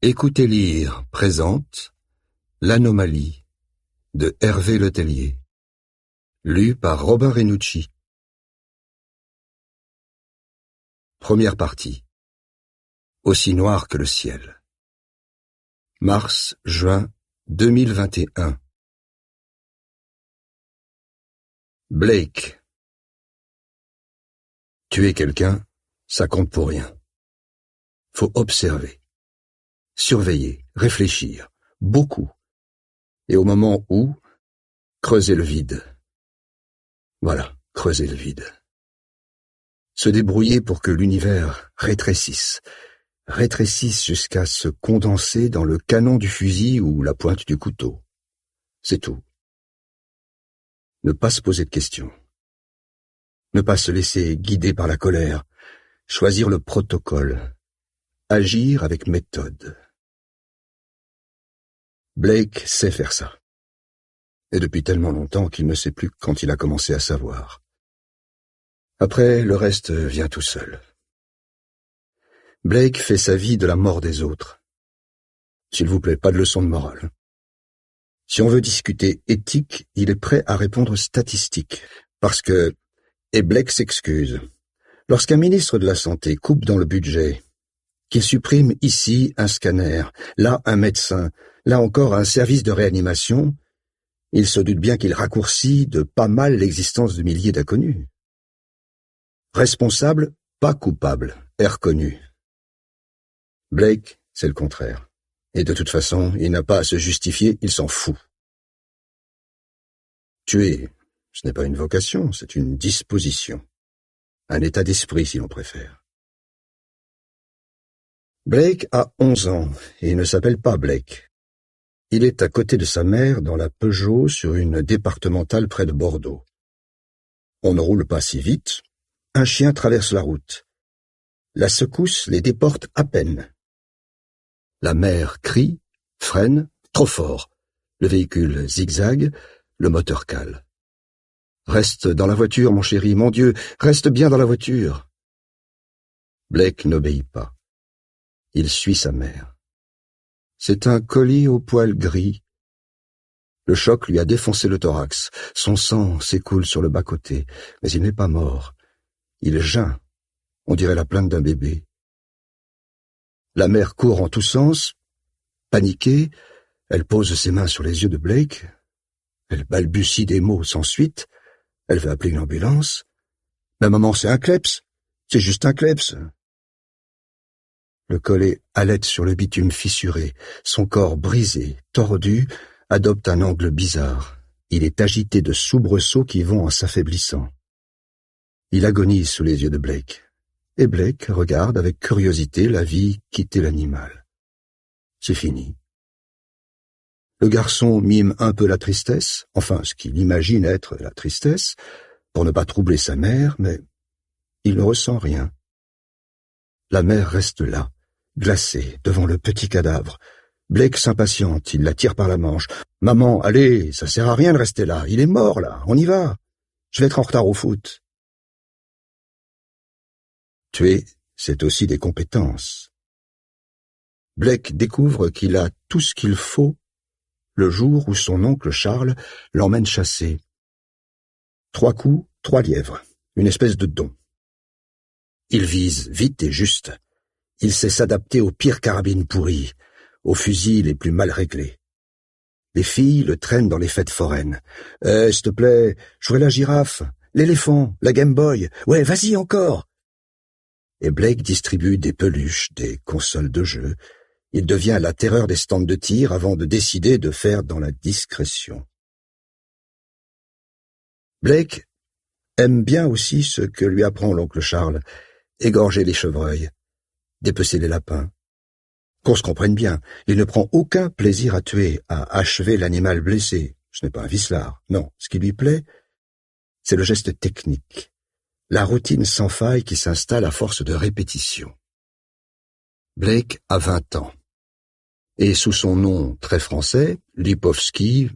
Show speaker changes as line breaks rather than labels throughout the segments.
Écoutez lire présente L'Anomalie de Hervé Letellier, lu par Robin Renucci. Première partie. Aussi noir que le ciel. Mars-juin 2021. Blake. Tuer quelqu'un, ça compte pour rien. Faut observer, surveiller, réfléchir, beaucoup. Et au moment où, creuser le vide. Voilà, creuser le vide. Se débrouiller pour que l'univers rétrécisse jusqu'à se condenser dans le canon du fusil ou la pointe du couteau. C'est tout. Ne pas se poser de questions. Ne pas se laisser guider par la colère. Choisir le protocole. Agir avec méthode. Blake sait faire ça. Et depuis tellement longtemps qu'il ne sait plus quand il a commencé à savoir. Après, le reste vient tout seul. Blake fait sa vie de la mort des autres. S'il vous plaît, pas de leçon de morale. Si on veut discuter éthique, il est prêt à répondre statistique. Parce que, et Blake s'excuse, lorsqu'un ministre de la Santé coupe dans le budget, qu'il supprime ici un scanner, là un médecin, là encore un service de réanimation, il se doute bien qu'il raccourcit de pas mal l'existence de milliers d'inconnus. Responsable, pas coupable, est reconnu. Blake, c'est le contraire. Et de toute façon, il n'a pas à se justifier, il s'en fout. Tuer, ce n'est pas une vocation, c'est une disposition. Un état d'esprit, si l'on préfère. Blake a 11 ans, et il ne s'appelle pas Blake. Il est à côté de sa mère dans la Peugeot sur une départementale près de Bordeaux. On ne roule pas si vite. Un chien traverse la route. La secousse les déporte à peine. La mère crie, freine, trop fort. Le véhicule zigzague, le moteur cale. « Reste dans la voiture, mon chéri, mon Dieu, reste bien dans la voiture !» Blake n'obéit pas. Il suit sa mère. C'est un colis au poil gris. Le choc lui a défoncé le thorax. Son sang s'écoule sur le bas-côté, mais il n'est pas mort. Il geint. On dirait la plainte d'un bébé. La mère court en tous sens. Paniquée, elle pose ses mains sur les yeux de Blake. Elle balbutie des mots sans suite. Elle veut appeler une ambulance. Mais maman, c'est un kleps. C'est juste un kleps. Le collet halète sur le bitume fissuré. Son corps brisé, tordu, adopte un angle bizarre. Il est agité de soubresauts qui vont en s'affaiblissant. Il agonise sous les yeux de Blake. Et Blake regarde avec curiosité la vie quitter l'animal. C'est fini. Le garçon mime un peu la tristesse, enfin ce qu'il imagine être la tristesse, pour ne pas troubler sa mère, mais il ne ressent rien. La mère reste là, glacée, devant le petit cadavre. Blake s'impatiente, il la tire par la manche. « Maman, allez, ça sert à rien de rester là, il est mort là, on y va. Je vais être en retard au foot. » Tuer, c'est aussi des compétences. Blake découvre qu'il a tout ce qu'il faut le jour où son oncle Charles l'emmène chasser. 3 coups, 3 lièvres, une espèce de don. Il vise vite et juste. Il sait s'adapter aux pires carabines pourries, aux fusils les plus mal réglés. Les filles le traînent dans les fêtes foraines. « s'il te plaît, je voudrais la girafe, l'éléphant, la Game Boy. Ouais, vas-y encore !» Et Blake distribue des peluches, des consoles de jeux. Il devient la terreur des stands de tir avant de décider de faire dans la discrétion. Blake aime bien aussi ce que lui apprend l'oncle Charles. Égorger les chevreuils, dépecer les lapins. Qu'on se comprenne bien, il ne prend aucun plaisir à tuer, à achever l'animal blessé. Ce n'est pas un vicelard, non. Ce qui lui plaît, c'est le geste technique, la routine sans faille qui s'installe à force de répétition. Blake a 20 ans. Et sous son nom très français, Lipovski,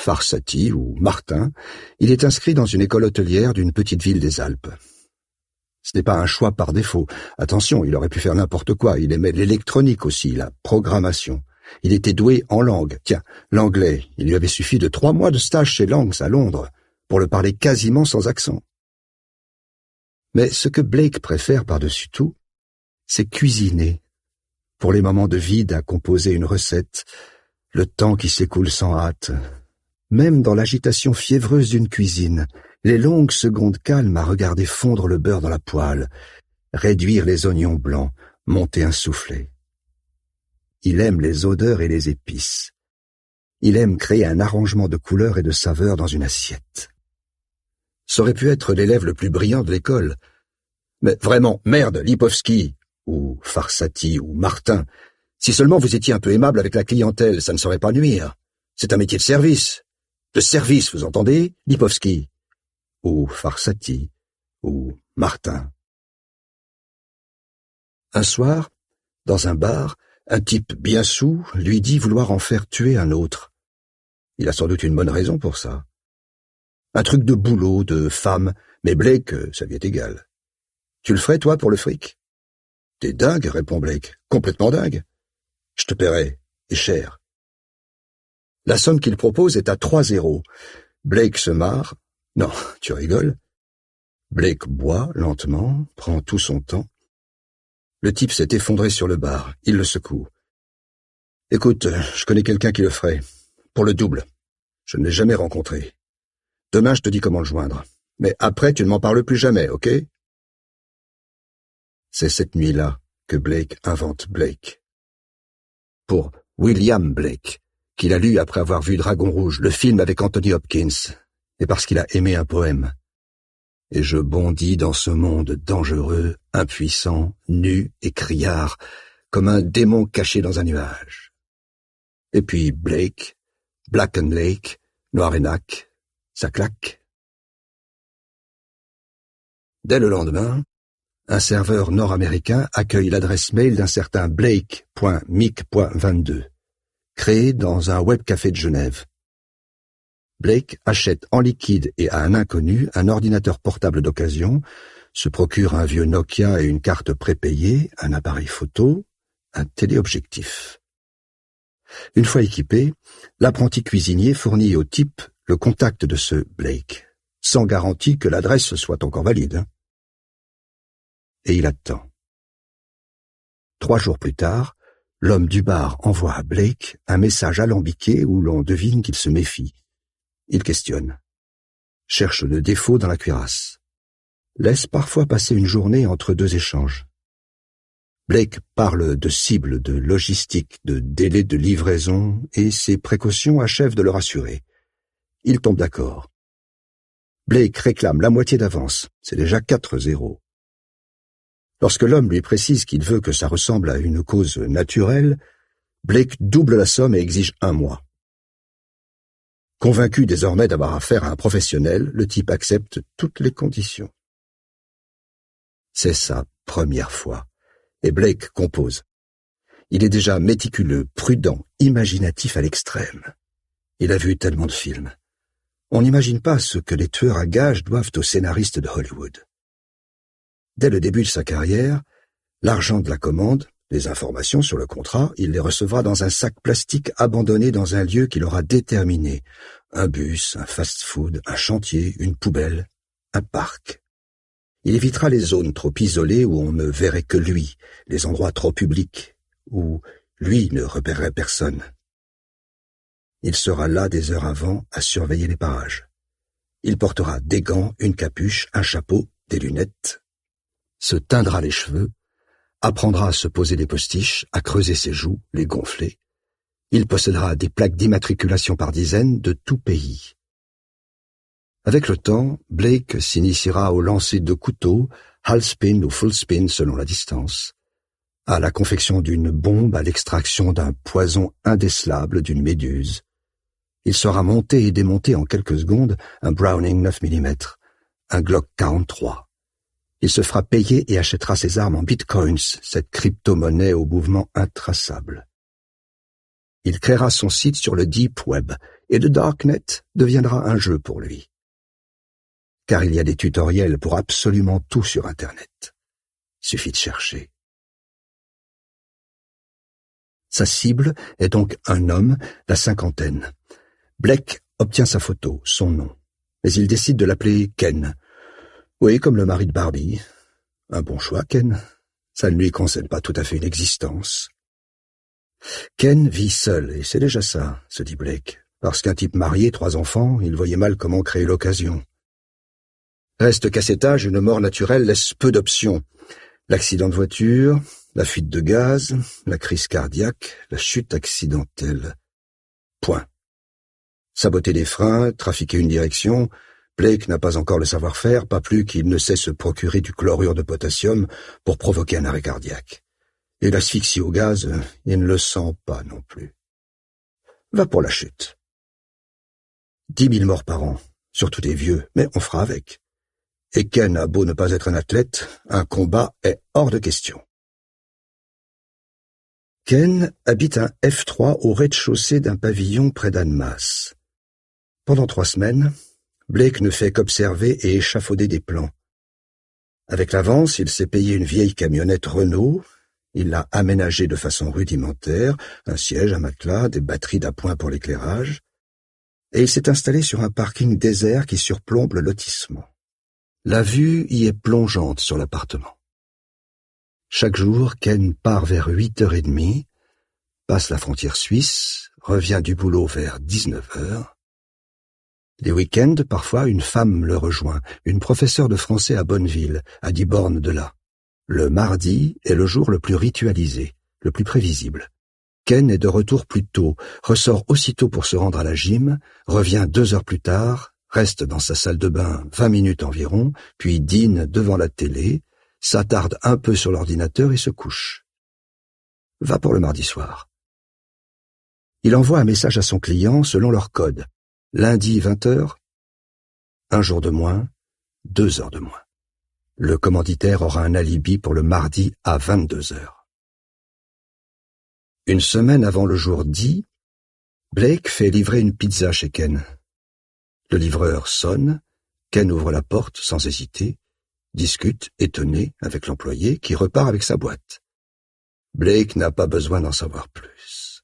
Farsati ou Martin, il est inscrit dans une école hôtelière d'une petite ville des Alpes. Ce n'est pas un choix par défaut. Attention, il aurait pu faire n'importe quoi. Il aimait l'électronique aussi, la programmation. Il était doué en langue. Tiens, l'anglais, il lui avait suffi de 3 mois de stage chez Langs à Londres pour le parler quasiment sans accent. Mais ce que Blake préfère par-dessus tout, c'est cuisiner. Pour les moments de vide à composer une recette, le temps qui s'écoule sans hâte. Même dans l'agitation fiévreuse d'une cuisine, les longues secondes calmes à regarder fondre le beurre dans la poêle, réduire les oignons blancs, monter un soufflet. Il aime les odeurs et les épices. Il aime créer un arrangement de couleurs et de saveurs dans une assiette. Ça aurait pu être l'élève le plus brillant de l'école. Mais vraiment, merde, Lipovski, ou Farsati, ou Martin, si seulement vous étiez un peu aimable avec la clientèle, ça ne saurait pas nuire. C'est un métier de service. De service, vous entendez, Lipovski, ou Farsati, ou Martin. Un soir, dans un bar, un type bien saoul lui dit vouloir en faire tuer un autre. Il a sans doute une bonne raison pour ça. Un truc de boulot, de femme, mais Blake, ça lui est égal. Tu le ferais, toi, pour le fric? T'es dingue, répond Blake. Complètement dingue. Je te paierai, et cher. La somme qu'il propose est à 3 €. Blake se marre. Non, tu rigoles. Blake boit lentement, prend tout son temps. Le type s'est effondré sur le bar. Il le secoue. Écoute, je connais quelqu'un qui le ferait. Pour le double. Je ne l'ai jamais rencontré. Demain, je te dis comment le joindre. Mais après, tu ne m'en parles plus jamais, ok? C'est cette nuit-là que Blake invente Blake. Pour William Blake, qu'il a lu après avoir vu Dragon Rouge, le film avec Anthony Hopkins, et parce qu'il a aimé un poème. Et je bondis dans ce monde dangereux, impuissant, nu et criard, comme un démon caché dans un nuage. Et puis Blake, Black and Lake, Noirenac, ça claque. Dès le lendemain, un serveur nord-américain accueille l'adresse mail d'un certain Blake.mic.22, créé dans un webcafé de Genève. Blake achète en liquide et à un inconnu un ordinateur portable d'occasion, se procure un vieux Nokia et une carte prépayée, un appareil photo, un téléobjectif. Une fois équipé, l'apprenti cuisinier fournit au type le contact de ce Blake, sans garantie que l'adresse soit encore valide. Et il attend. 3 jours plus tard, l'homme du bar envoie à Blake un message alambiqué où l'on devine qu'il se méfie. Il questionne, cherche le défaut dans la cuirasse, laisse parfois passer une journée entre 2 échanges. Blake parle de cibles, de logistique, de délai de livraison, et ses précautions achèvent de le rassurer. Il tombe d'accord. Blake réclame la moitié d'avance, c'est déjà 4-0. Lorsque l'homme lui précise qu'il veut que ça ressemble à une cause naturelle, Blake double la somme et exige 1 mois. Convaincu désormais d'avoir affaire à un professionnel, le type accepte toutes les conditions. C'est sa première fois, et Blake compose. Il est déjà méticuleux, prudent, imaginatif à l'extrême. Il a vu tellement de films. On n'imagine pas ce que les tueurs à gages doivent aux scénaristes de Hollywood. Dès le début de sa carrière, l'argent de la commande, les informations sur le contrat, il les recevra dans un sac plastique abandonné dans un lieu qu'il aura déterminé. Un bus, un fast-food, un chantier, une poubelle, un parc. Il évitera les zones trop isolées où on ne verrait que lui, les endroits trop publics, où lui ne repérerait personne. Il sera là des heures avant à surveiller les parages. Il portera des gants, une capuche, un chapeau, des lunettes, se teindra les cheveux, apprendra à se poser des postiches, à creuser ses joues, les gonfler. Il possédera des plaques d'immatriculation par dizaines de tout pays. Avec le temps, Blake s'initiera au lancer de couteaux, half spin ou full spin selon la distance, à la confection d'une bombe, à l'extraction d'un poison indécelable d'une méduse. Il saura monter et démonter en quelques secondes un Browning 9 mm, un Glock 43. Il se fera payer et achètera ses armes en bitcoins, cette crypto-monnaie au mouvement intraçable. Il créera son site sur le Deep Web, et le Darknet deviendra un jeu pour lui. car il y a des tutoriels pour absolument tout sur Internet. Suffit de chercher. Sa cible est donc un homme, la cinquantaine. Blake obtient sa photo, son nom, mais il décide de l'appeler Ken. Oui, comme le mari de Barbie. Un bon choix, Ken. Ça ne lui concède pas tout à fait une existence. Ken vit seul, et c'est déjà ça, se dit Blake. Parce qu'un type marié, 3 enfants, il voyait mal comment créer l'occasion. Reste qu'à cet âge, une mort naturelle laisse peu d'options. L'accident de voiture, la fuite de gaz, la crise cardiaque, la chute accidentelle. Point. Saboter des freins, trafiquer une direction, Blake n'a pas encore le savoir-faire, pas plus qu'il ne sait se procurer du chlorure de potassium pour provoquer un arrêt cardiaque. Et l'asphyxie au gaz, il ne le sent pas non plus. Va pour la chute. 10 000 morts par an, surtout des vieux, mais on fera avec. Et Ken a beau ne pas être un athlète, un combat est hors de question. Ken habite un F3 au rez-de-chaussée d'un pavillon près d'Annemasse. Pendant 3 semaines, Blake ne fait qu'observer et échafauder des plans. Avec l'avance, il s'est payé une vieille camionnette Renault, il l'a aménagée de façon rudimentaire, un siège, un matelas, des batteries d'appoint pour l'éclairage, et il s'est installé sur un parking désert qui surplombe le lotissement. La vue y est plongeante sur l'appartement. Chaque jour, Ken part vers 8h30, passe la frontière suisse, revient du boulot vers 19h. Les week-ends, parfois, une femme le rejoint, une professeure de français à Bonneville, à 10 bornes de là. Le mardi est le jour le plus ritualisé, le plus prévisible. Ken est de retour plus tôt, ressort aussitôt pour se rendre à la gym, revient 2 heures plus tard, reste dans sa salle de bain 20 minutes environ, puis dîne devant la télé, s'attarde un peu sur l'ordinateur et se couche. Va pour le mardi soir. Il envoie un message à son client selon leur code. Lundi 20h, 1 jour de moins, 2 heures de moins. Le commanditaire aura un alibi pour le mardi à 22h. Une semaine avant le jour dit, Blake fait livrer une pizza chez Ken. Le livreur sonne, Ken ouvre la porte sans hésiter, discute, étonné, avec l'employé qui repart avec sa boîte. Blake n'a pas besoin d'en savoir plus.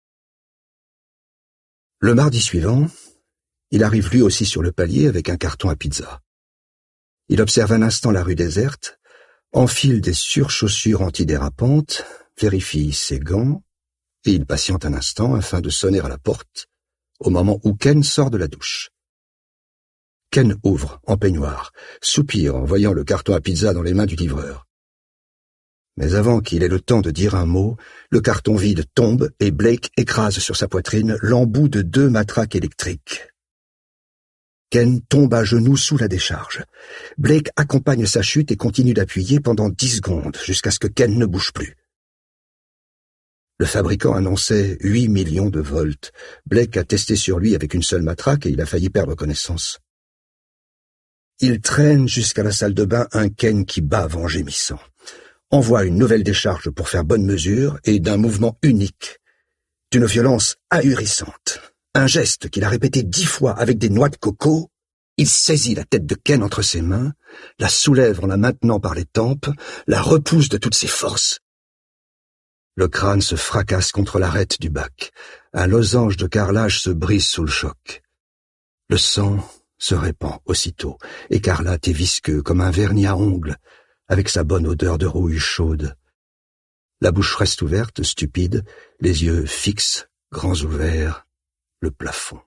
Le mardi suivant, il arrive lui aussi sur le palier avec un carton à pizza. Il observe un instant la rue déserte, enfile des surchaussures antidérapantes, vérifie ses gants, et il patiente un instant afin de sonner à la porte, au moment où Ken sort de la douche. Ken ouvre, en peignoir, soupire en voyant le carton à pizza dans les mains du livreur. Mais avant qu'il ait le temps de dire un mot, le carton vide tombe et Blake écrase sur sa poitrine l'embout de 2 matraques électriques. Ken tombe à genoux sous la décharge. Blake accompagne sa chute et continue d'appuyer pendant 10 secondes, jusqu'à ce que Ken ne bouge plus. Le fabricant annonçait 8 millions de volts. Blake a testé sur lui avec une seule matraque et il a failli perdre connaissance. Il traîne jusqu'à la salle de bain un Ken qui bave en gémissant. Envoie une nouvelle décharge pour faire bonne mesure et d'un mouvement unique, d'une violence ahurissante. Un geste qu'il a répété 10 fois avec des noix de coco, il saisit la tête de Ken entre ses mains, la soulève en la maintenant par les tempes, la repousse de toutes ses forces. Le crâne se fracasse contre l'arête du bac. Un losange de carrelage se brise sous le choc. Le sang se répand aussitôt, écarlate et visqueux comme un vernis à ongles, avec sa bonne odeur de rouille chaude. La bouche reste ouverte, stupide, les yeux fixes, grands ouverts, le plafond.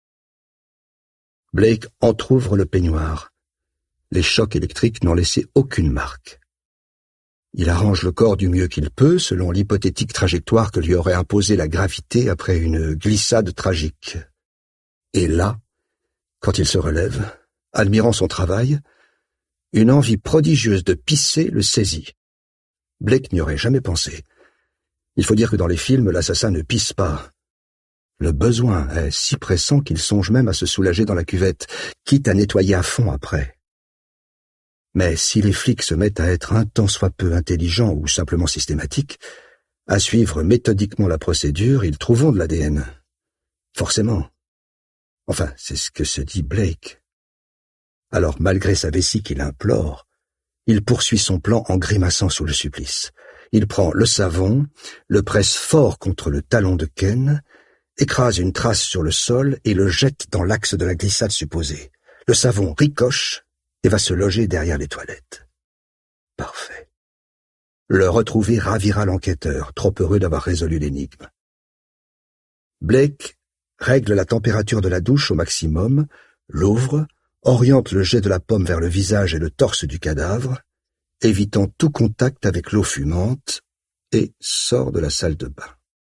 Blake entr'ouvre le peignoir. Les chocs électriques n'ont laissé aucune marque. Il arrange le corps du mieux qu'il peut, selon l'hypothétique trajectoire que lui aurait imposée la gravité après une glissade tragique. Et là, quand il se relève, admirant son travail, une envie prodigieuse de pisser le saisit. Blake n'y aurait jamais pensé. Il faut dire que dans les films, l'assassin ne pisse pas. Le besoin est si pressant qu'il songe même à se soulager dans la cuvette, quitte à nettoyer à fond après. Mais si les flics se mettent à être un tant soit peu intelligents ou simplement systématiques, à suivre méthodiquement la procédure, ils trouveront de l'ADN. Forcément. Enfin, c'est ce que se dit Blake. Alors, malgré sa vessie qu'il implore, il poursuit son plan en grimaçant sous le supplice. Il prend le savon, le presse fort contre le talon de Ken, écrase une trace sur le sol et le jette dans l'axe de la glissade supposée. Le savon ricoche et va se loger derrière les toilettes. Parfait. Le retrouver ravira l'enquêteur, trop heureux d'avoir résolu l'énigme. Blake règle la température de la douche au maximum, l'ouvre, oriente le jet de la pomme vers le visage et le torse du cadavre, évitant tout contact avec l'eau fumante, et sort de la salle de bain.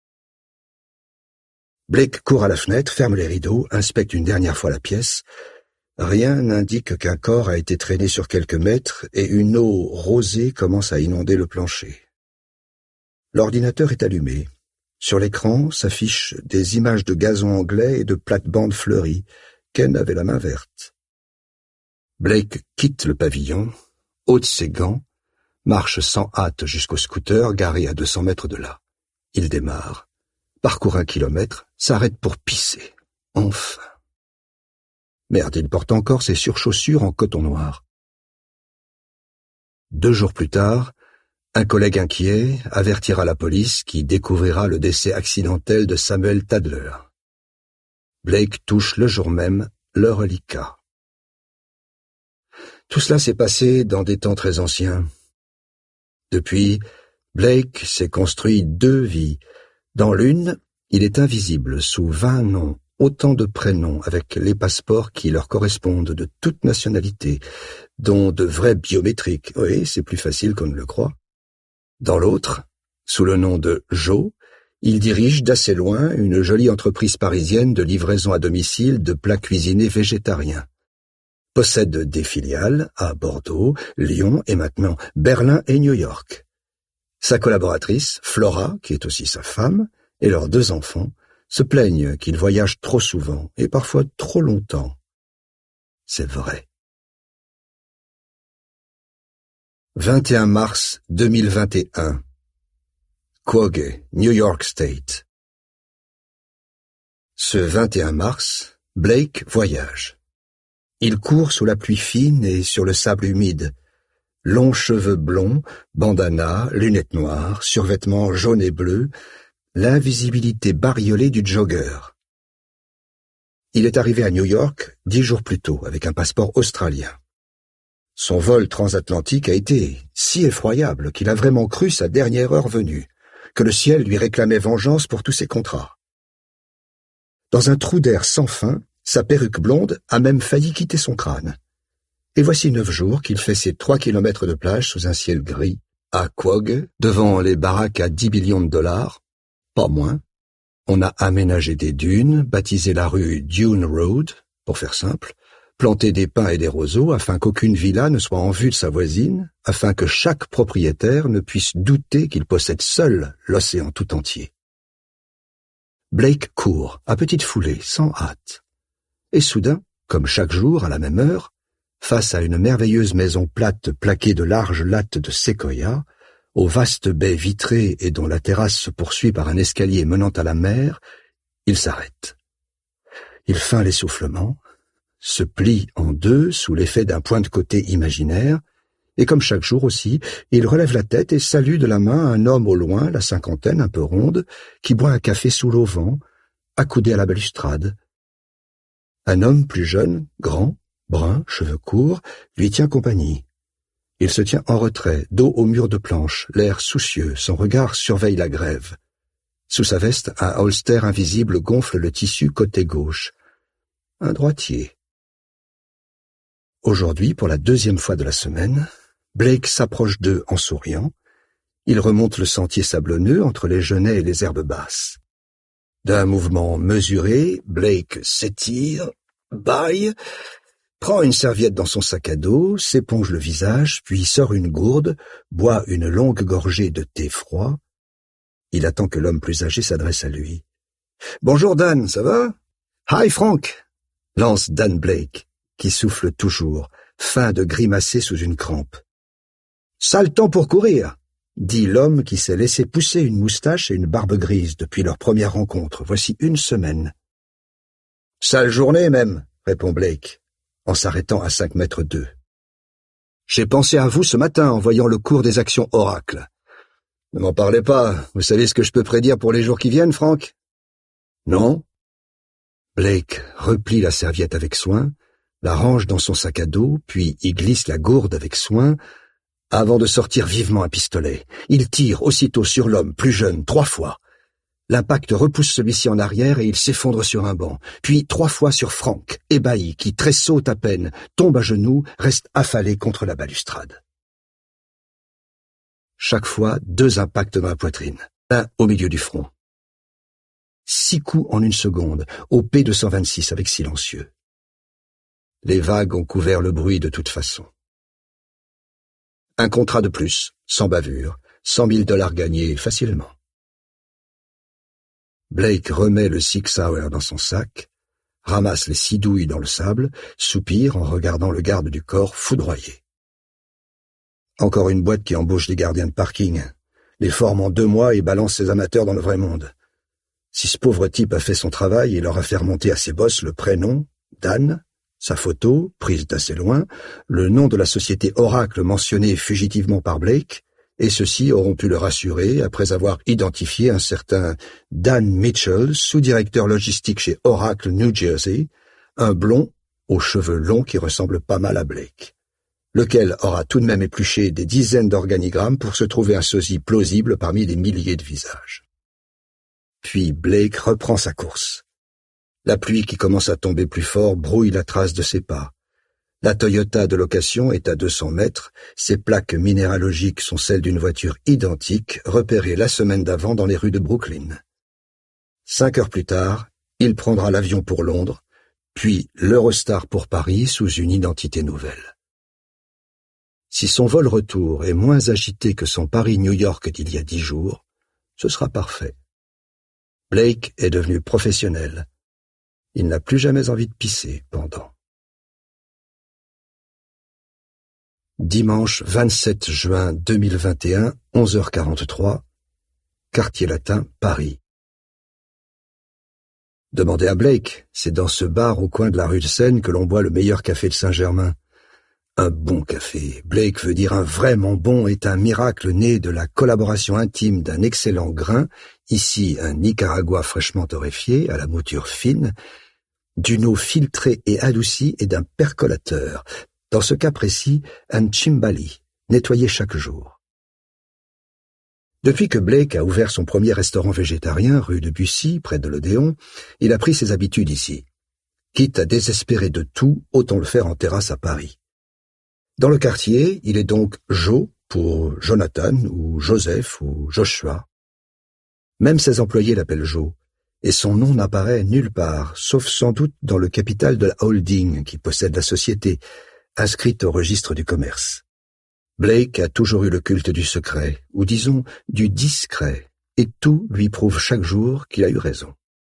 Blake court à la fenêtre, ferme les rideaux, inspecte une dernière fois la pièce. Rien n'indique qu'un corps a été traîné sur quelques mètres et une eau rosée commence à inonder le plancher. L'ordinateur est allumé. Sur l'écran s'affichent des images de gazon anglais et de plates-bandes fleuries. Ken avait la main verte. Blake quitte le pavillon, ôte ses gants, marche sans hâte jusqu'au scooter garé à 200 mètres de là. Il démarre, parcourt 1 kilomètre, s'arrête pour pisser. Enfin. Merde, il porte encore ses surchaussures en coton noir. 2 jours plus tard, un collègue inquiet avertira la police qui découvrira le décès accidentel de Samuel Tadler. Blake touche le jour même le reliquat. Tout cela s'est passé dans des temps très anciens. Depuis, Blake s'est construit 2 vies. Dans l'une, il est invisible sous 20 noms, autant de prénoms avec les passeports qui leur correspondent de toute nationalité, dont de vrais biométriques. Oui, c'est plus facile qu'on ne le croit. Dans l'autre, sous le nom de Joe, il dirige d'assez loin une jolie entreprise parisienne de livraison à domicile de plats cuisinés végétariens. Possède des filiales à Bordeaux, Lyon et maintenant Berlin et New York. Sa collaboratrice, Flora, qui est aussi sa femme, et leurs 2 enfants, se plaignent qu'il voyage trop souvent et parfois trop longtemps. C'est vrai. 21 mars 2021. Quogue, New York State. Ce 21 mars, Blake voyage. Il court sous la pluie fine et sur le sable humide. Longs cheveux blonds, bandana, lunettes noires, survêtements jaunes et bleus, l'invisibilité bariolée du jogger. Il est arrivé à New York 10 jours plus tôt avec un passeport australien. Son vol transatlantique a été si effroyable qu'il a vraiment cru sa dernière heure venue, que le ciel lui réclamait vengeance pour tous ses contrats. Dans un trou d'air sans fin, sa perruque blonde a même failli quitter son crâne. Et voici 9 jours qu'il fait ses 3 kilomètres de plage sous un ciel gris, à Quogue, devant les baraques à 10 millions de dollars, pas moins. On a aménagé des dunes, baptisé la rue Dune Road, pour faire simple, planté des pins et des roseaux afin qu'aucune villa ne soit en vue de sa voisine, afin que chaque propriétaire ne puisse douter qu'il possède seul l'océan tout entier. Blake court, à petite foulée, sans hâte. Et soudain, comme chaque jour à la même heure, face à une merveilleuse maison plate plaquée de larges lattes de séquoia, aux vastes baies vitrées et dont la terrasse se poursuit par un escalier menant à la mer, il s'arrête. Il feint l'essoufflement, se plie en 2 sous l'effet d'un point de côté imaginaire, et comme chaque jour aussi, il relève la tête et salue de la main un homme au loin, la cinquantaine, un peu ronde, qui boit un café sous l'auvent, accoudé à la balustrade. Un homme plus jeune, grand, brun, cheveux courts, lui tient compagnie. Il se tient en retrait, dos au mur de planche, l'air soucieux, son regard surveille la grève. Sous sa veste, un holster invisible gonfle le tissu côté gauche. Un droitier. Aujourd'hui, pour la 2e fois de la semaine, Blake s'approche d'eux en souriant. Il remonte le sentier sablonneux entre les genêts et les herbes basses. D'un mouvement mesuré, Blake s'étire, bâille, prend une serviette dans son sac à dos, s'éponge le visage, puis sort une gourde, boit une longue gorgée de thé froid. Il attend que l'homme plus âgé s'adresse à lui. « Bonjour Dan, ça va ?»« Hi Frank !» lance Dan Blake, qui souffle toujours, fin de grimacer sous une crampe. « Sale temps pour courir !» dit l'homme qui s'est laissé pousser une moustache et une barbe grise depuis leur première rencontre, voici 1 semaine. « Sale journée même !» répond Blake. en s'arrêtant à 5 mètres d'eux. « J'ai pensé à vous ce matin en voyant le cours des actions Oracle. »« Ne m'en parlez pas, vous savez ce que je peux prédire pour les jours qui viennent, Frank ?»« Non. » Blake replie la serviette avec soin, la range dans son sac à dos, puis y glisse la gourde avec soin, avant de sortir vivement un pistolet. Il tire aussitôt sur l'homme plus jeune 3 fois. L'impact repousse celui-ci en arrière et il s'effondre sur un banc, puis 3 fois sur Frank, ébahi, qui tressaute à peine, tombe à genoux, reste affalé contre la balustrade. Chaque fois, 2 impacts dans la poitrine, un au milieu du front. 6 coups en 1 seconde, au P226 avec silencieux. Les vagues ont couvert le bruit de toute façon. Un contrat de plus, sans bavure, $100 000 gagnés facilement. Blake remet le Sig Sauer dans son sac, ramasse les 6 douilles dans le sable, soupire en regardant le garde du corps foudroyé. Encore une boîte qui embauche des gardiens de parking, les forme en 2 mois et balance ses amateurs dans le vrai monde. Si ce pauvre type a fait son travail et leur a fait remonter à ses boss le prénom, Dan, sa photo, prise d'assez loin, le nom de la société Oracle mentionné fugitivement par Blake, et ceux-ci auront pu le rassurer après avoir identifié un certain Dan Mitchell, sous-directeur logistique chez Oracle New Jersey, un blond aux cheveux longs qui ressemble pas mal à Blake, lequel aura tout de même épluché des dizaines d'organigrammes pour se trouver un sosie plausible parmi des milliers de visages. Puis Blake reprend sa course. La pluie qui commence à tomber plus fort brouille la trace de ses pas. La Toyota de location est à 200 mètres, ses plaques minéralogiques sont celles d'une voiture identique, repérée la semaine d'avant dans les rues de Brooklyn. 5 heures plus tard, il prendra l'avion pour Londres, puis l'Eurostar pour Paris sous une identité nouvelle. Si son vol retour est moins agité que son Paris-New York d'il y a 10 jours, ce sera parfait. Blake est devenu professionnel. Il n'a plus jamais envie de pisser pendant. Dimanche 27 juin 2021, 11h43, Quartier Latin, Paris. Demandez à Blake, c'est dans ce bar au coin de la rue de Seine que l'on boit le meilleur café de Saint-Germain. Un bon café, Blake veut dire un vraiment bon, est un miracle né de la collaboration intime d'un excellent grain, ici un Nicaragua fraîchement torréfié, à la mouture fine, d'une eau filtrée et adoucie et d'un percolateur, dans ce cas précis, un chimbali, nettoyé chaque jour. Depuis que Blake a ouvert son premier restaurant végétarien, rue de Bussy, près de l'Odéon, il a pris ses habitudes ici. Quitte à désespérer de tout, autant le faire en terrasse à Paris. Dans le quartier, il est donc Joe pour Jonathan ou Joseph ou Joshua. Même ses employés l'appellent Joe, et son nom n'apparaît nulle part, sauf sans doute dans le capital de la holding qui possède la société, inscrite au registre du commerce. Blake a toujours eu le culte du secret, ou disons du discret, et tout lui prouve chaque jour qu'il a eu raison.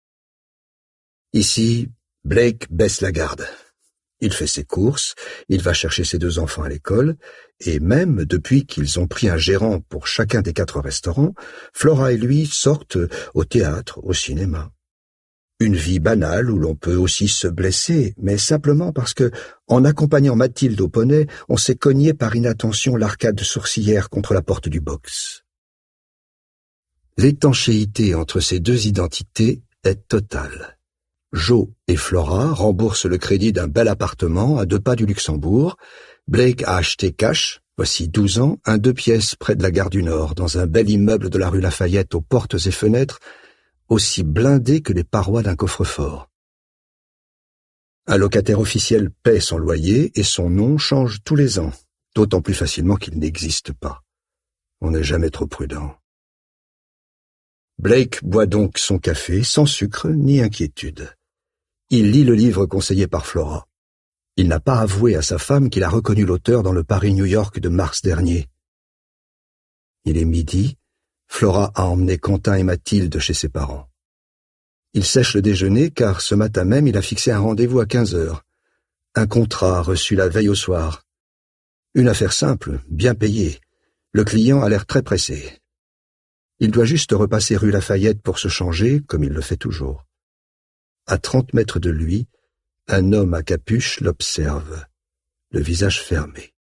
Ici, Blake baisse la garde. Il fait ses courses, il va chercher ses 2 enfants à l'école, et même depuis qu'ils ont pris un gérant pour chacun des 4 restaurants, Flora et lui sortent au théâtre, au cinéma. Une vie banale où l'on peut aussi se blesser, mais simplement parce que, en accompagnant Mathilde au poney, on s'est cogné par inattention l'arcade sourcilière contre la porte du box. L'étanchéité entre ces 2 identités est totale. Joe et Flora remboursent le crédit d'un bel appartement à 2 pas du Luxembourg. Blake a acheté cash, voici 12 ans, un 2 pièces près de la gare du Nord, dans un bel immeuble de la rue Lafayette aux portes et fenêtres, aussi blindé que les parois d'un coffre-fort. Un locataire officiel paie son loyer et son nom change tous les ans, d'autant plus facilement qu'il n'existe pas. On n'est jamais trop prudent. Blake boit donc son café sans sucre ni inquiétude. Il lit le livre conseillé par Flora. Il n'a pas avoué à sa femme qu'il a reconnu l'auteur dans le Paris-New York de mars dernier. Il est midi, Flora a emmené Quentin et Mathilde chez ses parents. Il sèche le déjeuner car ce matin même il a fixé un rendez-vous à 15 heures. Un contrat reçu la veille au soir. Une affaire simple, bien payée. Le client a l'air très pressé. Il doit juste repasser rue Lafayette pour se changer, comme il le fait toujours. À 30 mètres de lui, Un homme à capuche l'observe, le visage fermé.